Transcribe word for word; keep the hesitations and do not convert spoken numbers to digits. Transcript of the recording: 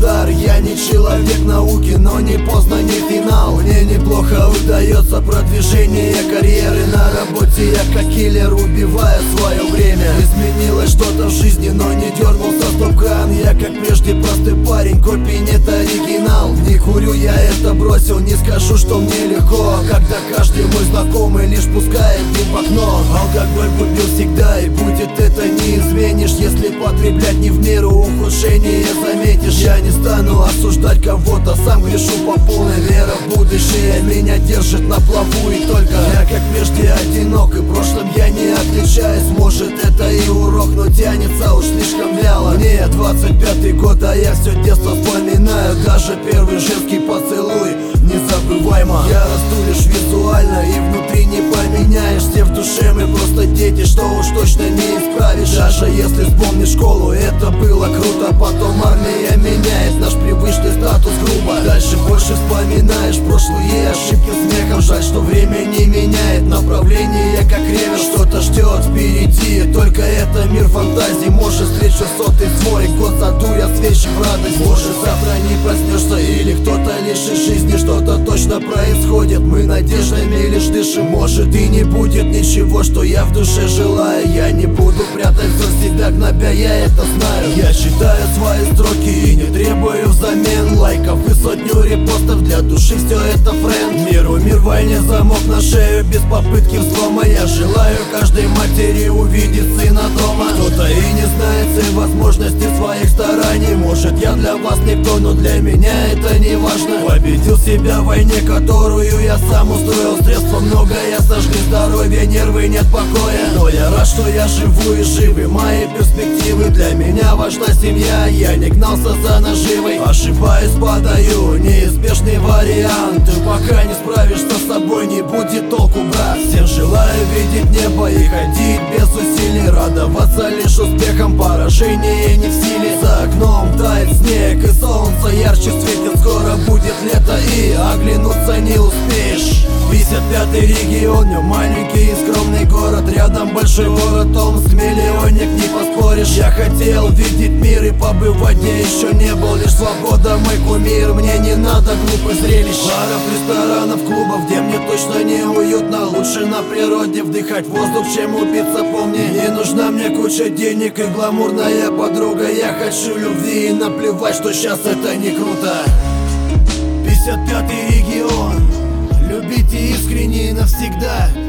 удар. Я не человек науки, но не поздно, не финал. Мне неплохо удается продвижение карьеры. На работе я как киллер, убивая свое время. Изменилось что-то в жизни, но не дернулся стоп-кран. Я как прежде простой парень, копий нет, оригинал. Не курю, я это бросил, не скажу, что мне легко, когда каждый мой знакомый лишь пускает дым в окно. Алкоголь купил всегда, и будет это не изменишь. Если потреблять не в меру, ухудшение заметишь. Я не стану осуждать кого-то, сам грешу по полной. Вера в будущее меня держит на плаву, и только я как прежде одинок, и прошлым я не отличаюсь. Может это и урок, но тянется уж слишком вяло. Мне двадцать пятый год, а я все детство вспоминаю. Даже первый женский поцелуй незабываемо. Я расту лишь визуально, и внутри не поменяешь. Все в душе мы просто дети, что уж точно не исправишь. Даже если вспомнишь школу, это было круто. Потом армия меняет наш привычный статус грубо. Дальше больше вспоминаешь прошлые ошибки смехом. Жаль, что время не меняет направление, как ревер. Что-то ждет впереди, только это мир фантазий. Может встречу сотый свой год, задуя свечи в радость. Может завтра не проснешься, или кто-то лишит жизни. Что-то точно происходит, мы надеждами лишь дышим. Может и не будет ничего, что я в душе желаю. Я не буду прятать за себя гнобя, я это знаю. Я читаю свои строки и не требую взамен лайков и сотню репостов. Для души все это френд. Миру мир, войне замок на шею без попытки взлома. Я желаю каждой матери увидеть сына дома. Кто-то и не знает цель возможности своих стараний. Может я для вас никто, но для меня это не важно. Победил себя в войне, которую я сам устроил. Средства много, я сожгли здоровье, нервы, нет покоя. Но я рад, что я живу и живы мои перспективы. Для меня важна семья, я не гнался за наживой. Ошибаюсь, падаю, неизбежный вариант. И пока не справишься с собой, не будет толку, брат. Всем желаю видеть небо и ходить без усилий. Радоваться лишь успехом, поражение не в силе. За окном тает снег и солнце ярче светит. Скоро будет лето и оглянуться не успеешь. пятьдесят пятый регион, не маленький и скромный город. Рядом большой город Омск, миллионник, не поспоришь. Я хотел видеть мир и побывать, где еще не был. Лишь свобода мой кумир, мне не надо глупых зрелищ. Баров, ресторанов, клубов, где мне точно не уютно. Лучше на природе вдыхать воздух, чем убиться, помни. Не нужна мне куча денег и гламурная подруга. Я хочу любви и наплевать, что сейчас это не круто. пятьдесят пятый регион, любите искренне и навсегда.